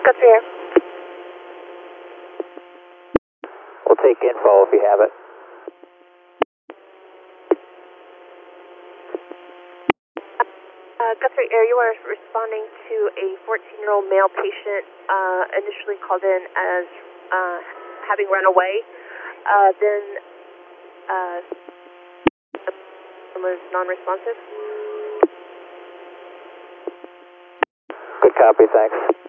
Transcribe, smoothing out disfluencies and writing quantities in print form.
Guthrie Air. We'll take info if you have it. Guthrie Air, you are responding to a 14-year-old male patient initially called in as having run away. Then was non-responsive. Good copy, thanks.